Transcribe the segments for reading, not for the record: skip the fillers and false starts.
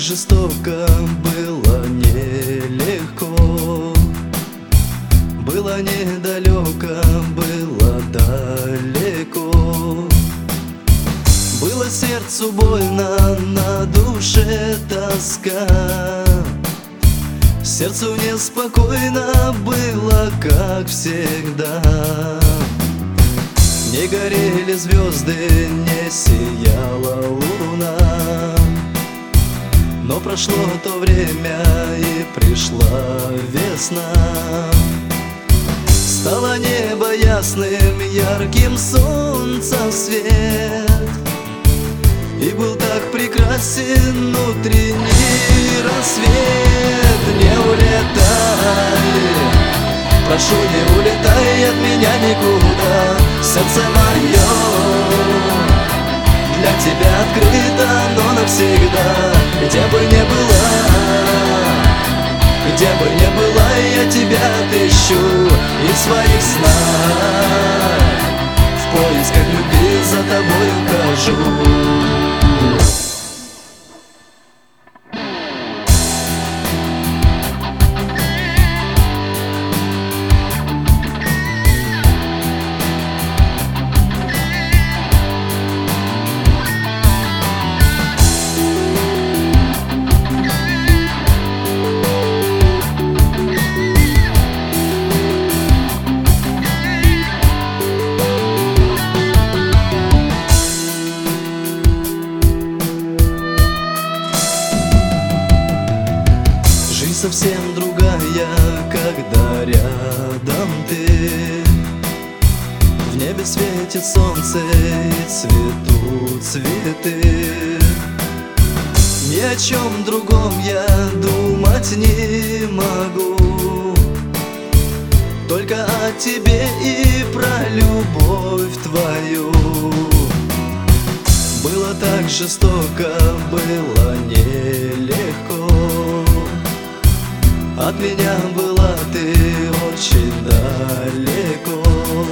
жестоко, было нелегко, было недалеко, было далеко, было сердцу больно, на душе тоска, сердцу неспокойно было, как всегда. Не горели звезды, не сияла луна, но прошло то время и пришла весна. Стало небо ясным, ярким солнцем свет, и был так прекрасен утренний рассвет. Не улетай, прошу, не улетай от меня никуда, сердце мое для тебя открыто, но навсегда. Где бы ни была, где бы ни была, я тебя отыщу и в своих снах в поисках любви за тобой ухожу. Совсем другая, когда рядом ты. В небе светит солнце и цветут цветы. Ни о чем другом я думать не могу, только о тебе и про любовь твою. Было так жестоко, было нелегко, от меня была ты очень далеко,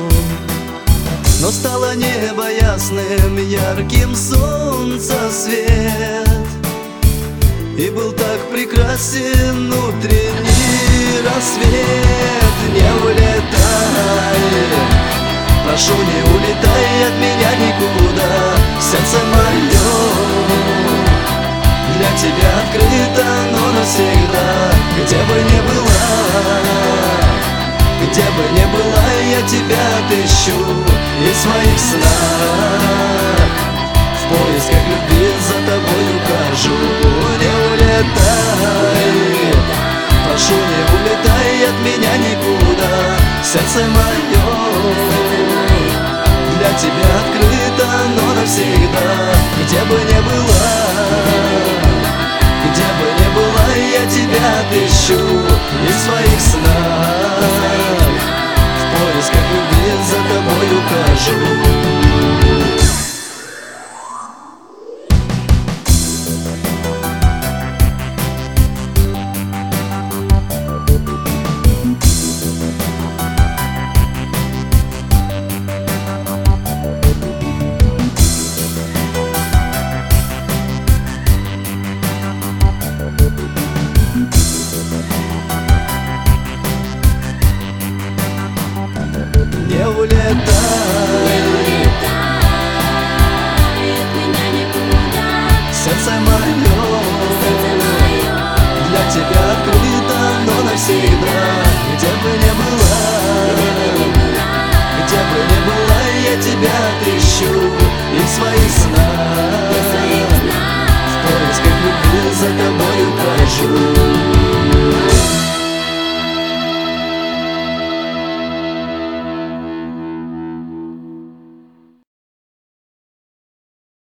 но стало небо ясным, ярким солнца свет, и был так прекрасен утренний рассвет. Не улетай, прошу, не улетай от меня никуда, сердце мое для тебя открыто, но навсегда. Где бы ни была, где бы ни была, я тебя отыщу и в своих снах в поисках любви за тобой ухожу. Не улетай, прошу, не улетай от меня никуда, сердце мое для тебя открыто, но навсегда. Где бы ни была, где бы ни была, я тебя отыщу и в своих